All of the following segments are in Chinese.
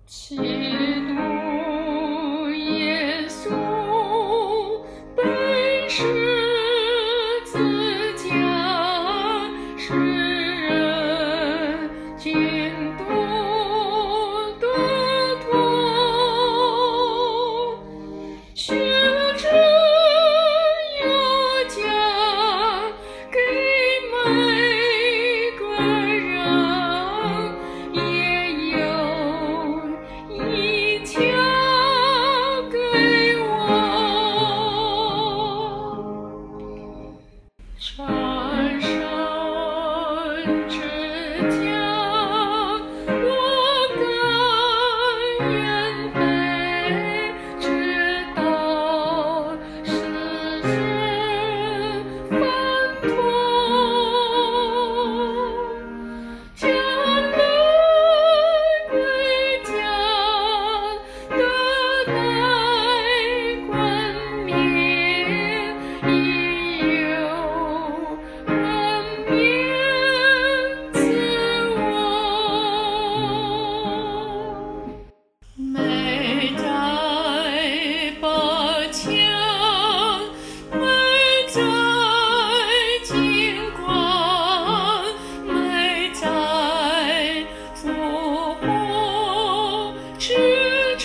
基督耶稣背十字架，使人尽都得脱。学者有奖给每个人，也有一条给我。穿上之甲，我甘愿背，直到世人反脱。将来归家的待冠冕，已有冠冕赐我。每在宝强，每在金光，每在复活之城。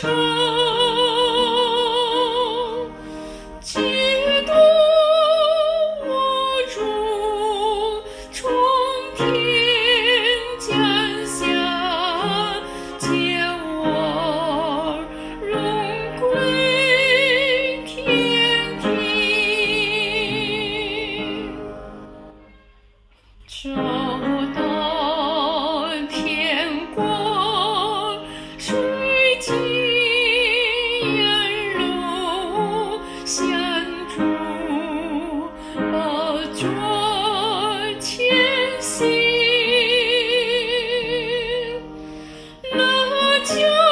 基督我主从天降下，借我荣归天庭。走到天国，水晶沿路相助，宝座前行。那叫